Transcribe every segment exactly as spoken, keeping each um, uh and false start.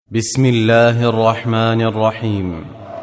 بسم الله الرحمن الرحيم.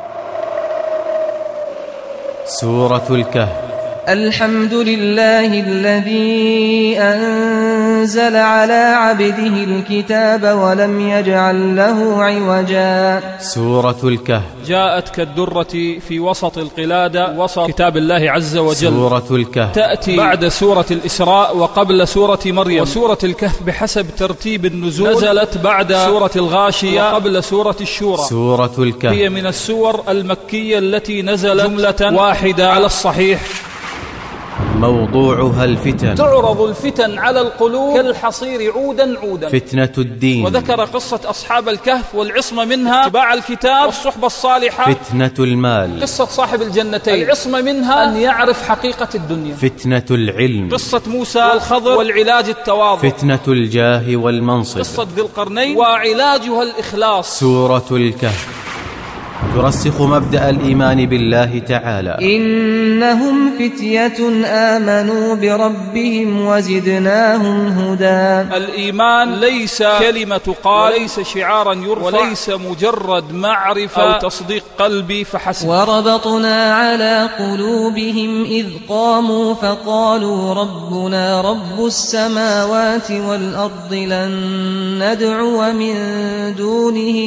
سورة الكهف. الحمد لله الذي أنزل على عبده الكتاب ولم يجعل له عوجا. سورة الكهف جاءت كالدرة في وسط القلادة، وسط كتاب الله عز وجل. سورة الكهف تأتي بعد سورة الإسراء وقبل سورة مريم. وسورة الكهف بحسب ترتيب النزول نزلت بعد سورة الغاشية وقبل سورة الشورى. سورة الكهف هي من السور المكية التي نزلت جملة واحدة على الصحيح. موضوعها الفتن. تعرض الفتن على القلوب كالحصير عودا عودا. فتنة الدين. وذكر قصة أصحاب الكهف والعصمة منها اتباع الكتاب والصحبة الصالحة. فتنة المال. قصة صاحب الجنتين العصمة منها أن يعرف حقيقة الدنيا. فتنة العلم. قصة موسى والخضر والعلاج التواضع. فتنة الجاه والمنصب. قصة ذي القرنين وعلاجها الإخلاص. سورة الكهف ترسخ مبدأ الإيمان بالله تعالى. إنهم فتية آمنوا بربهم وزدناهم هدى. الإيمان ليس كلمة قال، وليس شعارا يرفع، وليس مجرد معرفة أو تصديق قلبي فحسب. وربطنا على قلوبهم إذ قاموا فقالوا ربنا رب السماوات والأرض لن ندعو من دونه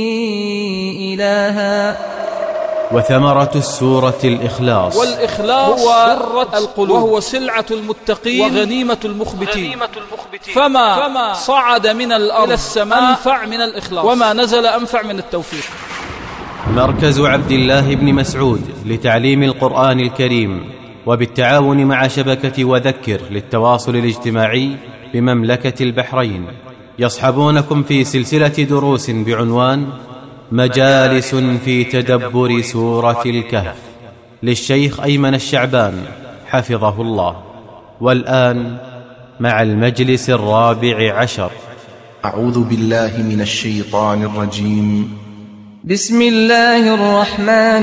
إلها. وثمرة السورة الإخلاص. والإخلاص هو سرة القلوب، وهو سلعة المتقين وغنيمة المخبتين. فما, فما صعد من الأرض إلى السماء أنفع من الإخلاص، وما نزل أنفع من التوفيق. مركز عبد الله بن مسعود لتعليم القرآن الكريم وبالتعاون مع شبكة وذكر للتواصل الاجتماعي بمملكة البحرين يصحبونكم في سلسلة دروس بعنوان مجالس في تدبر سورة الكهف للشيخ أيمن الشعبان حفظه الله. والآن مع المجلس الرابع عشر. أعوذ بالله من الشيطان الرجيم. بسم الله الرحمن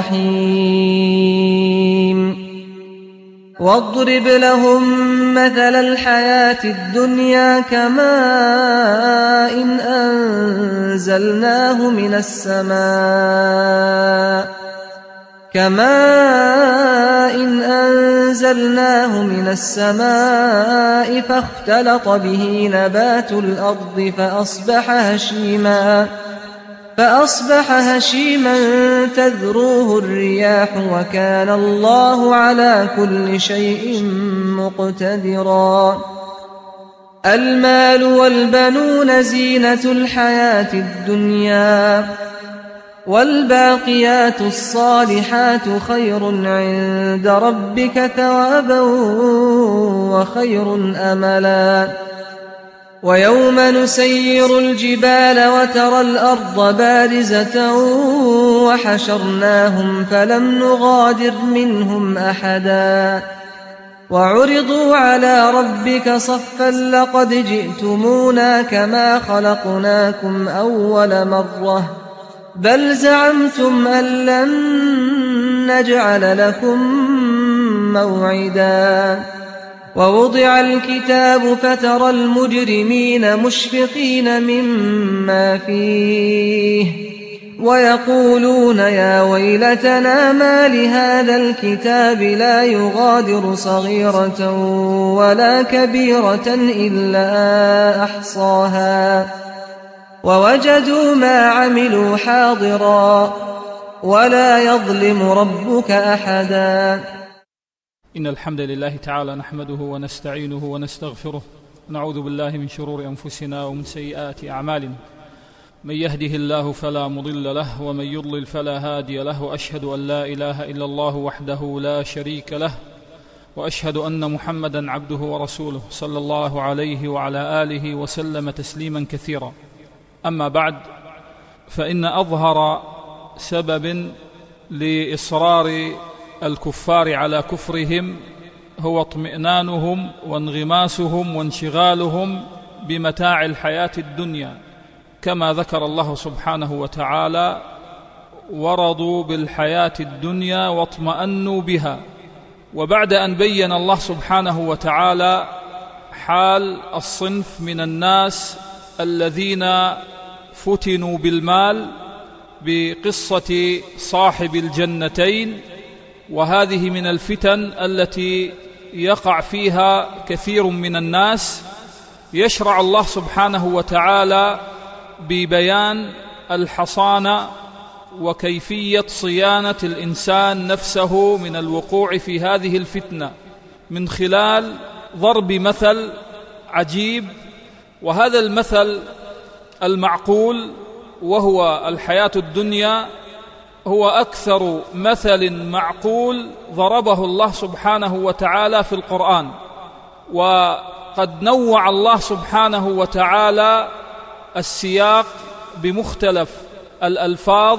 الرحيم. واضرب لهم مثل الحياة الدنيا كماء إن أنزلناه من السماء كماء إن أنزلناه من السماء فاختلط به نبات الأرض فأصبح هشيما فأصبح هشيما تذروه الرياح وكان الله على كل شيء مقتدرا. المال والبنون زينة الحياة الدنيا والباقيات الصالحات خير عند ربك ثوابا وخير أملا. ويوم نسير الجبال وترى الأرض بارزة وحشرناهم فلم نغادر منهم أحدا وعرضوا على ربك صفا لقد جئتمونا كما خلقناكم أول مرة بل زعمتم أن لن نجعل لكم موعدا. ووضع الكتاب فترى المجرمين مشفقين مما فيه ويقولون يا ويلتنا ما لهذا الكتاب لا يغادر صغيرة ولا كبيرة إلا أحصاها ووجدوا ما عملوا حاضرا ولا يظلم ربك أحدا. إن الحمد لله تعالى نحمده ونستعينه ونستغفره، نعوذ بالله من شرور أنفسنا ومن سيئات أعمالنا، من يهده الله فلا مضل له ومن يضلل فلا هادي له، وأشهد أن لا إله إلا الله وحده لا شريك له، وأشهد أن محمدا عبده ورسوله صلى الله عليه وعلى آله وسلم تسليما كثيرا. أما بعد، فإن أظهر سبب لإصرار الكفار على كفرهم هو اطمئنانهم وانغماسهم وانشغالهم بمتاع الحياة الدنيا، كما ذكر الله سبحانه وتعالى: ورضوا بالحياة الدنيا واطمأنوا بها. وبعد أن بين الله سبحانه وتعالى حال الصنف من الناس الذين فتنوا بالمال بقصة صاحب الجنتين، وهذه من الفتن التي يقع فيها كثير من الناس. يشرع الله سبحانه وتعالى ببيان الحصانة وكيفية صيانة الإنسان نفسه من الوقوع في هذه الفتنة من خلال ضرب مثل عجيب، وهذا المثل المعقول وهو الحياة الدنيا هو أكثر مثل معقول ضربه الله سبحانه وتعالى في القرآن. وقد نوع الله سبحانه وتعالى السياق بمختلف الألفاظ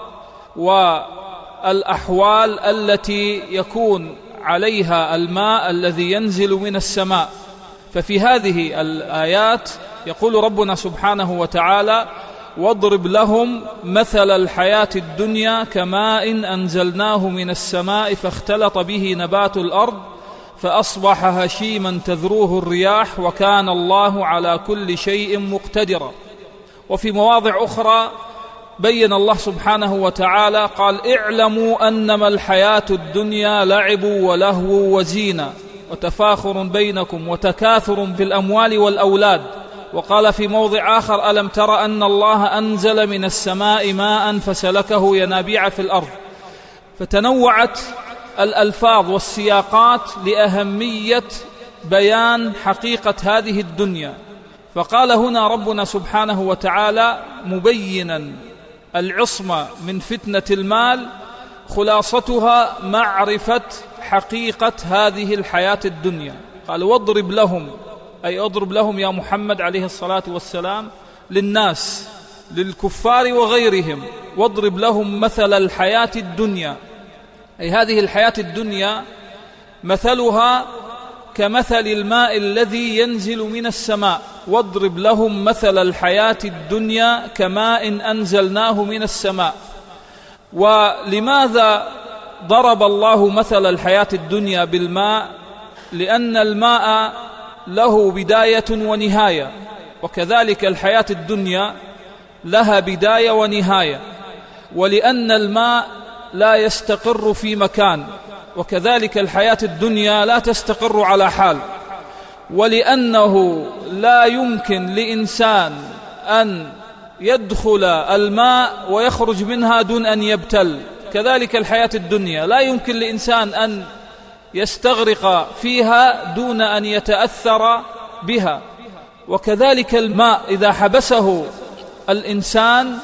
والأحوال التي يكون عليها الماء الذي ينزل من السماء. ففي هذه الآيات يقول ربنا سبحانه وتعالى: واضرب لهم مثل الحياة الدنيا كماء أنزلناه من السماء فاختلط به نبات الأرض فأصبح هشيما تذروه الرياح وكان الله على كل شيء مقتدرا. وفي مواضع أخرى بين الله سبحانه وتعالى قال: اعلموا أنما الحياة الدنيا لعب ولهو وزينة وتفاخر بينكم وتكاثر في الأموال والأولاد. وقال في موضع آخر: ألم تر أن الله أنزل من السماء ماء فسلكه ينابيع في الأرض. فتنوعت الألفاظ والسياقات لأهمية بيان حقيقة هذه الدنيا. فقال هنا ربنا سبحانه وتعالى مبينا العصمة من فتنة المال، خلاصتها معرفة حقيقة هذه الحياة الدنيا. قال: واضرب لهم، أي اضرب لهم يا محمد عليه الصلاة والسلام، للناس للكفار وغيرهم، واضرب لهم مثل الحياة الدنيا، أي هذه الحياة الدنيا مثلها كمثل الماء الذي ينزل من السماء. واضرب لهم مثل الحياة الدنيا كماء أنزلناه من السماء. ولماذا ضرب الله مثل الحياة الدنيا بالماء؟ لأن الماء له بداية ونهاية، وكذلك الحياة الدنيا لها بداية ونهاية. ولأن الماء لا يستقر في مكان، وكذلك الحياة الدنيا لا تستقر على حال. ولأنه لا يمكن لإنسان أن يدخل الماء ويخرج منها دون أن يبتل، كذلك الحياة الدنيا لا يمكن لإنسان أن يستغرق فيها دون أن يتأثر بها. وكذلك الماء إذا حبسه الإنسان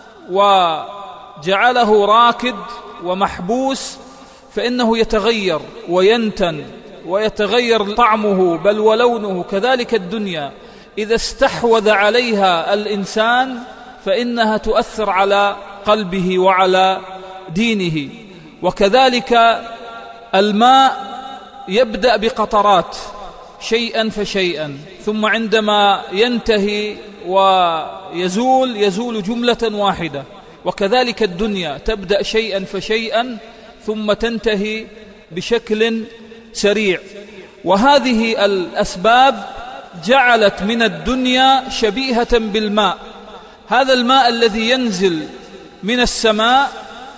وجعله راكد ومحبوس فإنه يتغير وينتن ويتغير طعمه بل ولونه. كذلك الدنيا إذا استحوذ عليها الإنسان فإنها تؤثر على قلبه وعلى دينه. وكذلك الماء يبدأ بقطرات شيئا فشيئا، ثم عندما ينتهي ويزول يزول جملة واحدة. وكذلك الدنيا تبدأ شيئا فشيئا ثم تنتهي بشكل سريع. وهذه الأسباب جعلت من الدنيا شبيهة بالماء، هذا الماء الذي ينزل من السماء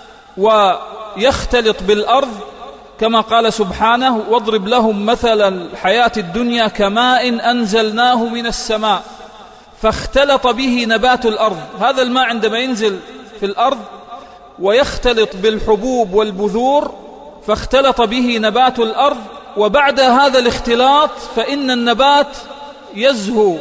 ويختلط بالأرض، كما قال سبحانه: واضرب لهم مثل الحياة الدنيا كماء أنزلناه من السماء فاختلط به نبات الأرض. هذا الماء عندما ينزل في الأرض ويختلط بالحبوب والبذور فاختلط به نبات الأرض، وبعد هذا الاختلاط فإن النبات يزهو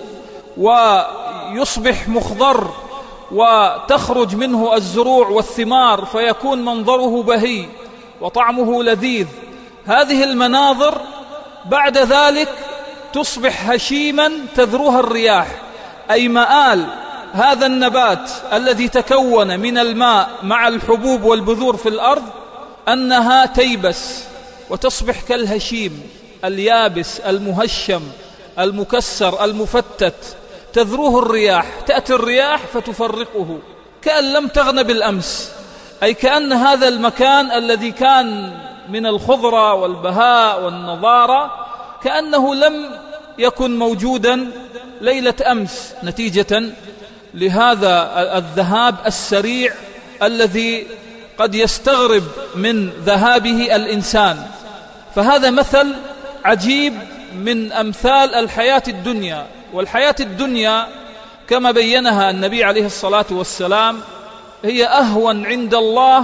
ويصبح مخضر وتخرج منه الزروع والثمار فيكون منظره بهي وطعمه لذيذ. هذه المناظر بعد ذلك تصبح هشيما تذروها الرياح، أي مآل هذا النبات الذي تكون من الماء مع الحبوب والبذور في الأرض أنها تيبس وتصبح كالهشيم اليابس المهشم المكسر المفتت، تذروه الرياح، تأتي الرياح فتفرقه كأن لم تغن بالأمس، أي كأن هذا المكان الذي كان من الخضرة والبهاء والنضارة كأنه لم يكن موجودا ليلة أمس، نتيجة لهذا الذهاب السريع الذي قد يستغرب من ذهابه الإنسان. فهذا مثل عجيب من أمثال الحياة الدنيا. والحياة الدنيا كما بينها النبي عليه الصلاة والسلام هي أهون عند الله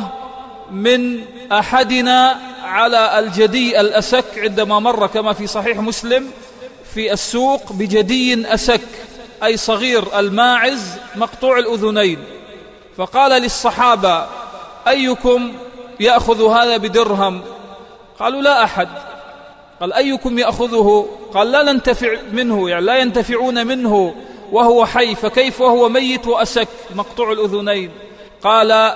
من أحدنا على الجدي الأسك عندما مر كما في صحيح مسلم في السوق بجدي أسك، أي صغير الماعز مقطوع الأذنين، فقال للصحابة: أيكم يأخذ هذا بدرهم؟ قالوا: لا أحد. قال: أيكم يأخذه؟ قال: لا ننتفع منه، يعني لا ينتفعون منه وهو حي، فكيف وهو ميت وأسك مقطوع الأذنين؟ قال: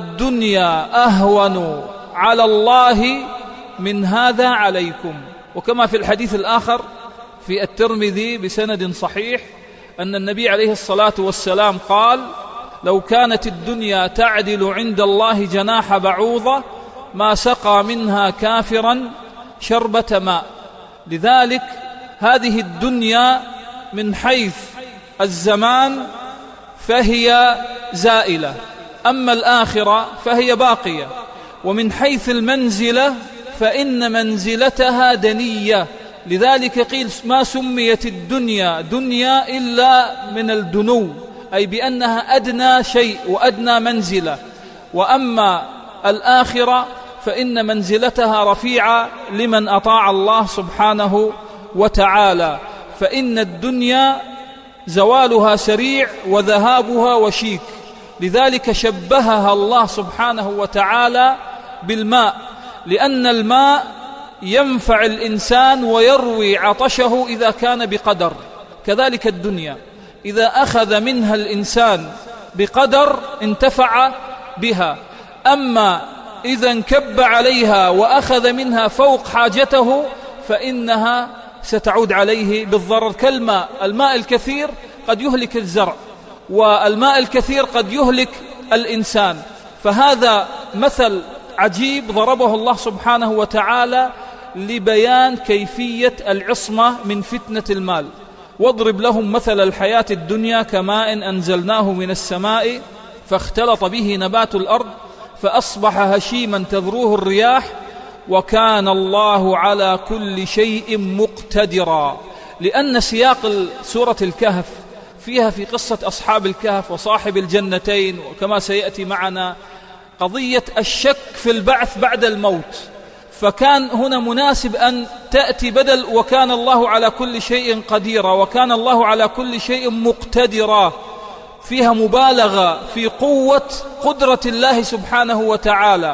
للدنيا أهون على الله من هذا عليكم. وكما في الحديث الآخر في الترمذي بسند صحيح أن النبي عليه الصلاة والسلام قال: لو كانت الدنيا تعدل عند الله جناح بعوضة ما سقى منها كافرا شربة ماء. لذلك هذه الدنيا من حيث الزمان فهي زائلة، أما الآخرة فهي باقية. ومن حيث المنزلة فإن منزلتها دنية، لذلك قيل ما سميت الدنيا دنيا إلا من الدنو، أي بأنها أدنى شيء وأدنى منزلة. وأما الآخرة فإن منزلتها رفيعة لمن أطاع الله سبحانه وتعالى. فإن الدنيا زوالها سريع وذهابها وشيك، لذلك شبهها الله سبحانه وتعالى بالماء، لأن الماء ينفع الإنسان ويروي عطشه إذا كان بقدر. كذلك الدنيا إذا أخذ منها الإنسان بقدر انتفع بها، أما إذا انكب عليها وأخذ منها فوق حاجته فإنها ستعود عليه بالضرر. كالماء، الماء الكثير قد يهلك الزرع، والماء الكثير قد يهلك الإنسان. فهذا مثل عجيب ضربه الله سبحانه وتعالى لبيان كيفية العصمة من فتنة المال. واضرب لهم مثل الحياة الدنيا كماء أنزلناه من السماء فاختلط به نبات الأرض فأصبح هشيما تذروه الرياح وكان الله على كل شيء مقتدرا. لأن سياق سورة الكهف فيها في قصة أصحاب الكهف وصاحب الجنتين، وكما سيأتي معنا قضية الشك في البعث بعد الموت، فكان هنا مناسب أن تأتي بدل وكان الله على كل شيء قديرا وكان الله على كل شيء مقتدرا، فيها مبالغة في قوة قدرة الله سبحانه وتعالى،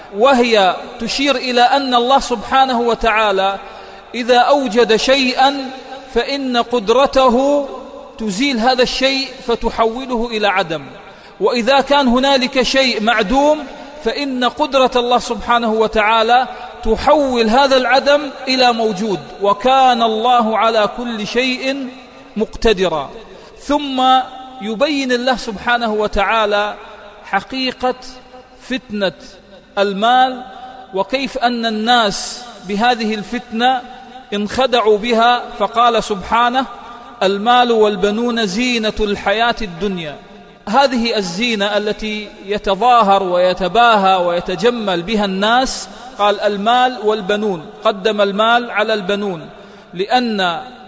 وهي تشير إلى أن الله سبحانه وتعالى إذا أوجد شيئا فإن قدرته تزيل هذا الشيء فتحوله إلى عدم، وإذا كان هنالك شيء معدوم فإن قدرة الله سبحانه وتعالى تحول هذا العدم إلى موجود، وكان الله على كل شيء مقتدرا. ثم يبين الله سبحانه وتعالى حقيقة فتنة المال، وكيف أن الناس بهذه الفتنة انخدعوا بها، فقال سبحانه: المال والبنون زينة الحياة الدنيا. هذه الزينة التي يتظاهر ويتباهى ويتجمل بها الناس، قال المال والبنون، قدم المال على البنون، لأن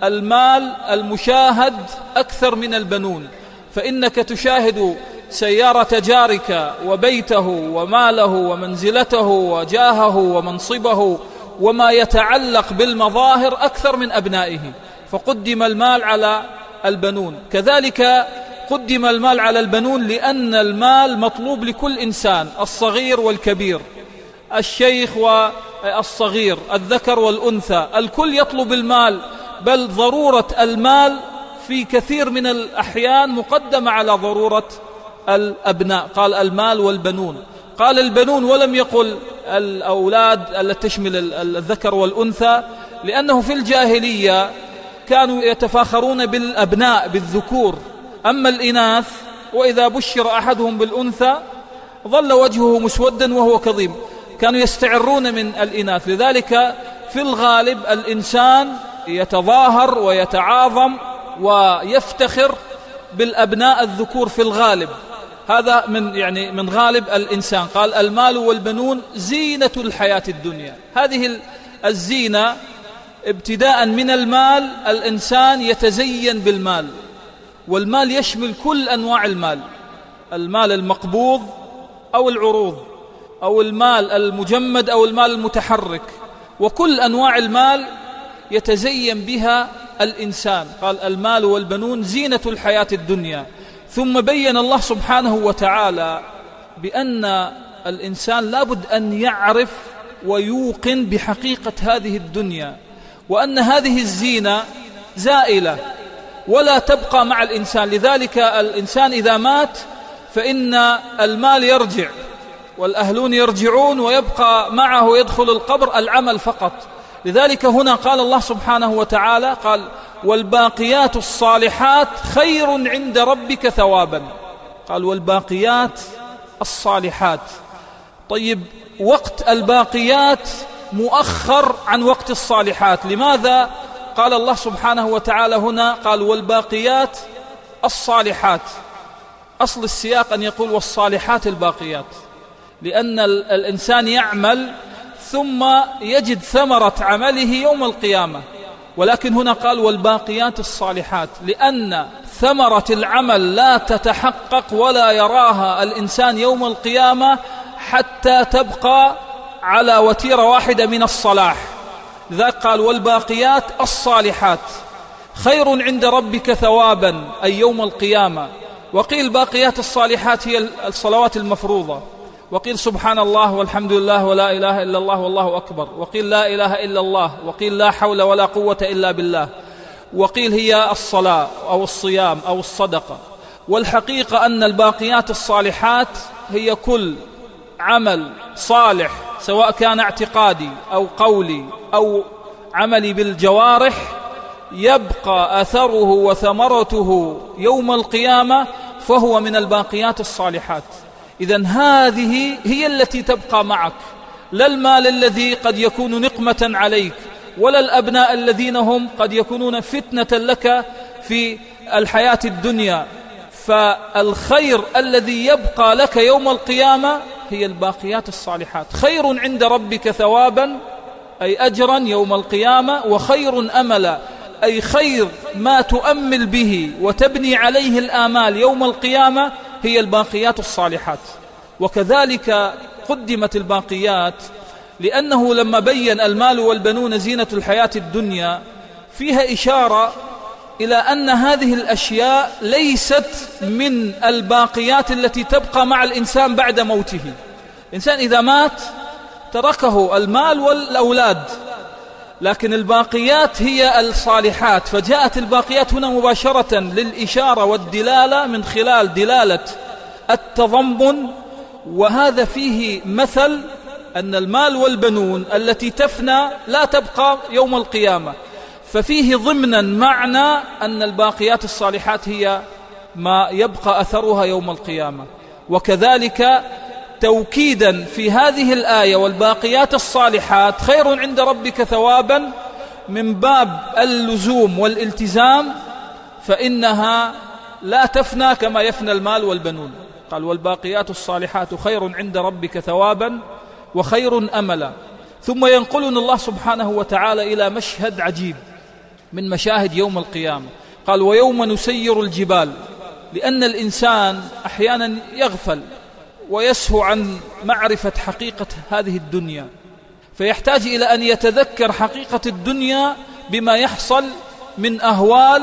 المال المشاهد أكثر من البنون. فإنك تشاهد سيارة جارك وبيته وماله ومنزلته وجاهه ومنصبه وما يتعلق بالمظاهر أكثر من أبنائه، فقدم المال على البنون. كذلك قدم المال على البنون لأن المال مطلوب لكل إنسان، الصغير والكبير، الشيخ والصغير، الذكر والأنثى، الكل يطلب المال، بل ضرورة المال في كثير من الأحيان مقدمة على ضرورة الأبناء. قال المال والبنون، قال البنون ولم يقل الأولاد التي تشمل الذكر والأنثى، لأنه في الجاهلية كانوا يتفاخرون بالأبناء بالذكور، أما الإناث وإذا بشر أحدهم بالأنثى ظل وجهه مسودا وهو كظيم، كانوا يستعرون من الإناث. لذلك في الغالب الإنسان يتظاهر ويتعاظم ويفتخر بالأبناء الذكور في الغالب، هذا من يعني من غالب الإنسان. قال المال والبنون زينة الحياة الدنيا. هذه الزينة ابتداء من المال، الإنسان يتزين بالمال، والمال يشمل كل أنواع المال، المال المقبوض أو العروض، أو المال المجمد أو المال المتحرك، وكل أنواع المال يتزين بها الإنسان. قال المال والبنون زينة الحياة الدنيا. ثم بين الله سبحانه وتعالى بأن الإنسان لابد أن يعرف ويوقن بحقيقة هذه الدنيا، وأن هذه الزينة زائلة ولا تبقى مع الإنسان. لذلك الإنسان إذا مات فإن المال يرجع والأهلون يرجعون، ويبقى معه يدخل القبر العمل فقط. لذلك هنا قال الله سبحانه وتعالى قال والباقيات الصالحات خير عند ربك ثوابا. قال والباقيات الصالحات. طيب وقت الباقيات مؤخر عن وقت الصالحات، لماذا قال الله سبحانه وتعالى هنا قال والباقيات الصالحات؟ أصل السياق أن يقول والصالحات الباقيات، لأن الإنسان يعمل ثم يجد ثمرة عمله يوم القيامة، ولكن هنا قال والباقيات الصالحات، لأن ثمرة العمل لا تتحقق ولا يراها الإنسان يوم القيامة حتى تبقى على وتيرة واحدة من الصلاح. لذلك قال والباقيات الصالحات خير عند ربك ثوابا، أي يوم القيامة. وقيل باقيات الصالحات هي الصلوات المفروضة، وقيل سبحان الله والحمد لله ولا إله إلا الله والله أكبر، وقيل لا إله إلا الله، وقيل لا حول ولا قوة إلا بالله، وقيل هي الصلاة أو الصيام أو الصدقة. والحقيقة أن الباقيات الصالحات هي كل عمل صالح سواء كان اعتقادي أو قولي أو عملي بالجوارح يبقى أثره وثمرته يوم القيامة، فهو من الباقيات الصالحات. إذن هذه هي التي تبقى معك، لا المال الذي قد يكون نقمة عليك، ولا الأبناء الذين هم قد يكونون فتنة لك في الحياة الدنيا. فالخير الذي يبقى لك يوم القيامة هي الباقيات الصالحات. خير عند ربك ثوابا أي أجرا يوم القيامة، وخير أملا أي خير ما تؤمل به وتبني عليه الآمال يوم القيامة هي الباقيات الصالحات. وكذلك قدمت الباقيات لأنه لما بين المال والبنون زينة الحياة الدنيا فيها إشارة إلى أن هذه الأشياء ليست من الباقيات التي تبقى مع الإنسان بعد موته. الإنسان إذا مات تركه المال والأولاد، لكن الباقيات هي الصالحات. فجاءت الباقيات هنا مباشرة للإشارة والدلالة من خلال دلالة التضمن، وهذا فيه مثل أن المال والبنون التي تفنى لا تبقى يوم القيامة، ففيه ضمنا معنى أن الباقيات الصالحات هي ما يبقى أثرها يوم القيامة. وكذلك توكيدا في هذه الآية والباقيات الصالحات خير عند ربك ثوابا من باب اللزوم والالتزام، فإنها لا تفنى كما يفنى المال والبنون. قال والباقيات الصالحات خير عند ربك ثوابا وخير أملا. ثم ينقلنا الله سبحانه وتعالى إلى مشهد عجيب من مشاهد يوم القيامة. قال ويوم نسير الجبال، لأن الإنسان أحيانا يغفل ويسهو عن معرفة حقيقة هذه الدنيا، فيحتاج إلى أن يتذكر حقيقة الدنيا بما يحصل من أهوال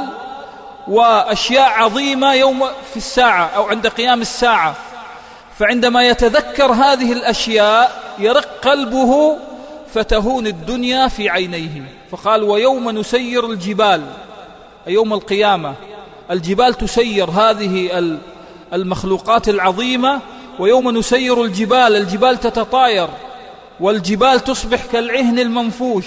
وأشياء عظيمة يوم في الساعة أو عند قيام الساعة. فعندما يتذكر هذه الأشياء يرق قلبه فتهون الدنيا في عينيه. فقال ويوم نسير الجبال، يوم القيامة الجبال تسير، هذه المخلوقات العظيمة. ويوم نسير الجبال، الجبال تتطاير والجبال تصبح كالعهن المنفوش.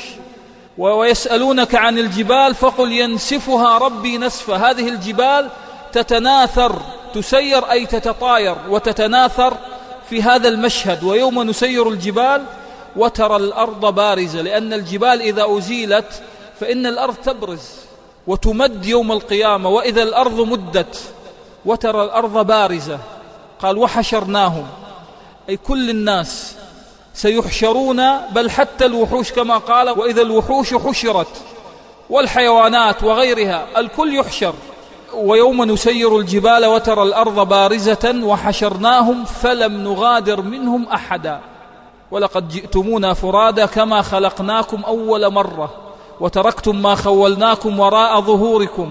ويسألونك عن الجبال فقل ينسفها ربي نسفا. هذه الجبال تتناثر، تسير أي تتطاير وتتناثر في هذا المشهد. ويوم نسير الجبال وترى الأرض بارزة، لأن الجبال إذا أزيلت فإن الأرض تبرز وتمد يوم القيامة. وإذا الأرض مدت وترى الأرض بارزة، قال وحشرناهم، أي كل الناس سيحشرون، بل حتى الوحوش كما قال وإذا الوحوش حشرت، والحيوانات وغيرها الكل يحشر. ويوم نسير الجبال وترى الأرض بارزة وحشرناهم فلم نغادر منهم أحدا ولقد جئتمونا فرادا كما خلقناكم أول مرة وتركتم ما خولناكم وراء ظهوركم.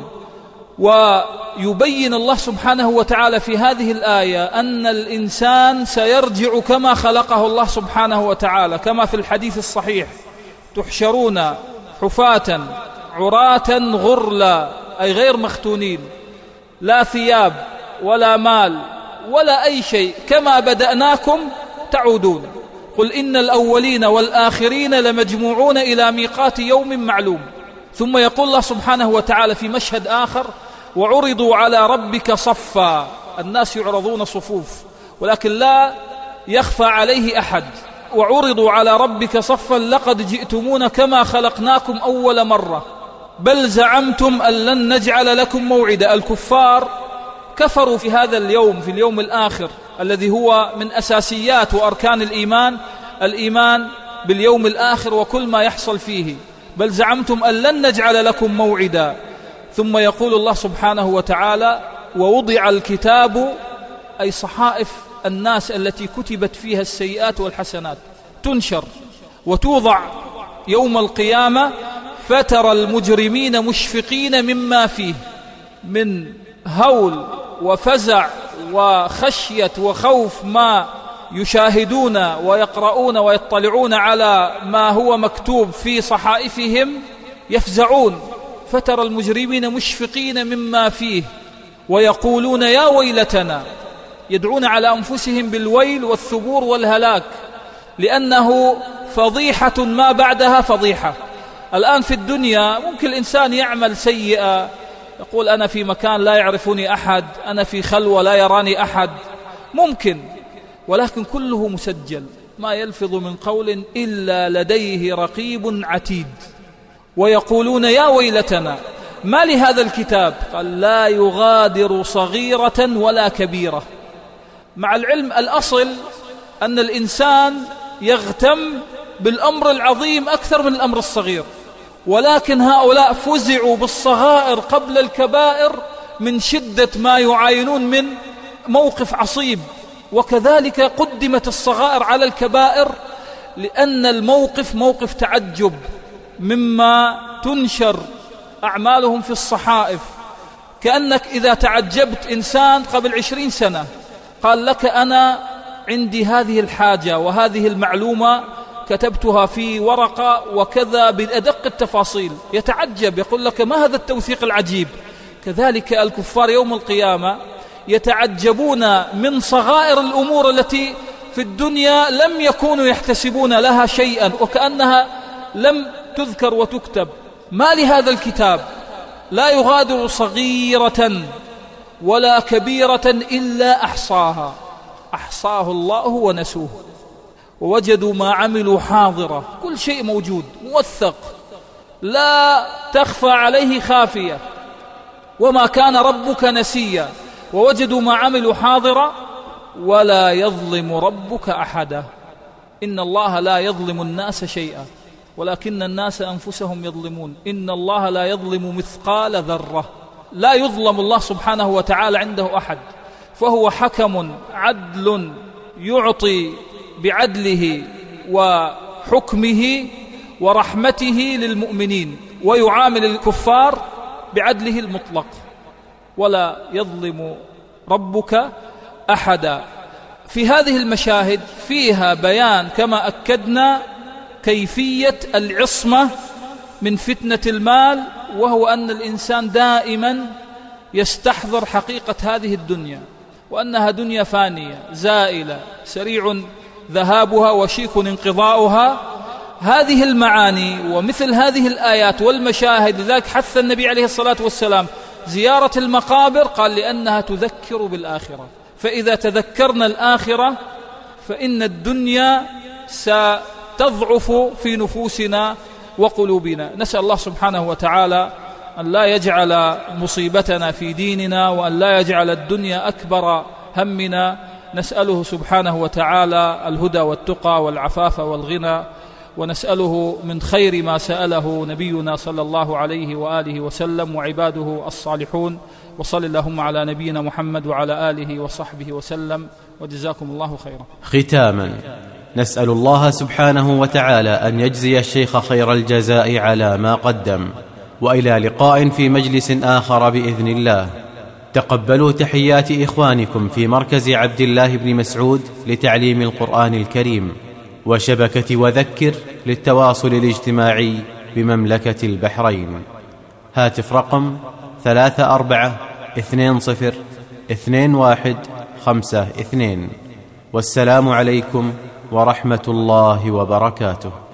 ويبين الله سبحانه وتعالى في هذه الآية أن الإنسان سيرجع كما خلقه الله سبحانه وتعالى، كما في الحديث الصحيح: تحشرون حفاة عراة غرلا، أي غير مختونين، لا ثياب ولا مال ولا أي شيء، كما بدأناكم تعودون. قل إن الأولين والآخرين لمجموعون إلى ميقات يوم معلوم. ثم يقول الله سبحانه وتعالى في مشهد آخر: وعرضوا على ربك صفا، الناس يعرضون صفوف ولكن لا يخفى عليه أحد. وعرضوا على ربك صفا لقد جئتمون كما خلقناكم أول مرة بل زعمتم أن لن نجعل لكم موعدا. الكفار كفروا في هذا اليوم، في اليوم الآخر الذي هو من أساسيات وأركان الإيمان، الإيمان باليوم الآخر وكل ما يحصل فيه. بل زعمتم أن لن نجعل لكم موعدا. ثم يقول الله سبحانه وتعالى: ووضع الكتاب، أي صحائف الناس التي كتبت فيها السيئات والحسنات تنشر وتوضع يوم القيامة، فترى المجرمين مشفقين مما فيه من هول وفزع وخشية وخوف ما يشاهدون ويقرؤون ويطلعون على ما هو مكتوب في صحائفهم، يفزعون. فترى المجرمين مشفقين مما فيه ويقولون يا ويلتنا، يدعون على أنفسهم بالويل والثبور والهلاك، لأنه فضيحة ما بعدها فضيحة. الآن في الدنيا ممكن الإنسان يعمل سيئة، يقول أنا في مكان لا يعرفني أحد، أنا في خلوة لا يراني أحد، ممكن، ولكن كله مسجل، ما يلفظ من قول إلا لديه رقيب عتيد. ويقولون يا ويلتنا ما لهذا الكتاب، قال لا يغادر صغيرة ولا كبيرة. مع العلم الأصل أن الإنسان يغتم بالأمر العظيم أكثر من الأمر الصغير، ولكن هؤلاء فزعوا بالصغائر قبل الكبائر من شدة ما يعاينون من موقف عصيب. وكذلك قدمت الصغائر على الكبائر لأن الموقف موقف تعجب مما تنشر أعمالهم في الصحائف. كأنك إذا تعجبت إنسان قبل عشرين سنة قال لك أنا عندي هذه الحاجة وهذه المعلومة كتبتها في ورقة وكذا بأدق التفاصيل، يتعجب، يقول لك ما هذا التوثيق العجيب. كذلك الكفار يوم القيامة يتعجبون من صغائر الأمور التي في الدنيا لم يكونوا يحتسبون لها شيئا وكأنها لم تذكر وتكتب. ما لهذا الكتاب لا يغادر صغيرة ولا كبيرة إلا أحصاها، أحصاه الله ونسوه، ووجدوا ما عملوا حاضرة، كل شيء موجود موثق لا تخفى عليه خافية، وما كان ربك نسيا، ووجدوا ما عملوا حاضرة ولا يظلم ربك أحدا. إن الله لا يظلم الناس شيئا ولكن الناس أنفسهم يظلمون. إن الله لا يظلم مثقال ذرة، لا يظلم الله سبحانه وتعالى عنده أحد، فهو حكم عدل يعطي بعدله وحكمه ورحمته للمؤمنين، ويعامل الكفار بعدله المطلق، ولا يظلم ربك أحدا. في هذه المشاهد فيها بيان كما أكدنا كيفية العصمة من فتنة المال، وهو أن الإنسان دائما يستحضر حقيقة هذه الدنيا وأنها دنيا فانية زائلة سريع ذهابها وشيك انقضاؤها. هذه المعاني ومثل هذه الآيات والمشاهد، لذلك حث النبي عليه الصلاة والسلام زيارة المقابر، قال لأنها تذكر بالآخرة، فإذا تذكرنا الآخرة فإن الدنيا ستضعف في نفوسنا وقلوبنا. نسأل الله سبحانه وتعالى أن لا يجعل مصيبتنا في ديننا، وأن لا يجعل الدنيا أكبر همنا. نسأله سبحانه وتعالى الهدى والتقى والعفاف والغنى، ونسأله من خير ما سأله نبينا صلى الله عليه وآله وسلم وعباده الصالحون. وصل اللهم على نبينا محمد وعلى آله وصحبه وسلم، وجزاكم الله خيرا. ختاما، نسأل الله سبحانه وتعالى أن يجزي الشيخ خير الجزاء على ما قدم، وإلى لقاء في مجلس آخر بإذن الله. تقبلوا تحيات إخوانكم في مركز عبد الله بن مسعود لتعليم القرآن الكريم وشبكة وذكر للتواصل الاجتماعي بمملكة البحرين. هاتف رقم ثلاثة أربعة اثنين صفر اثنين واحد خمسة اثنين. والسلام عليكم ورحمة الله وبركاته.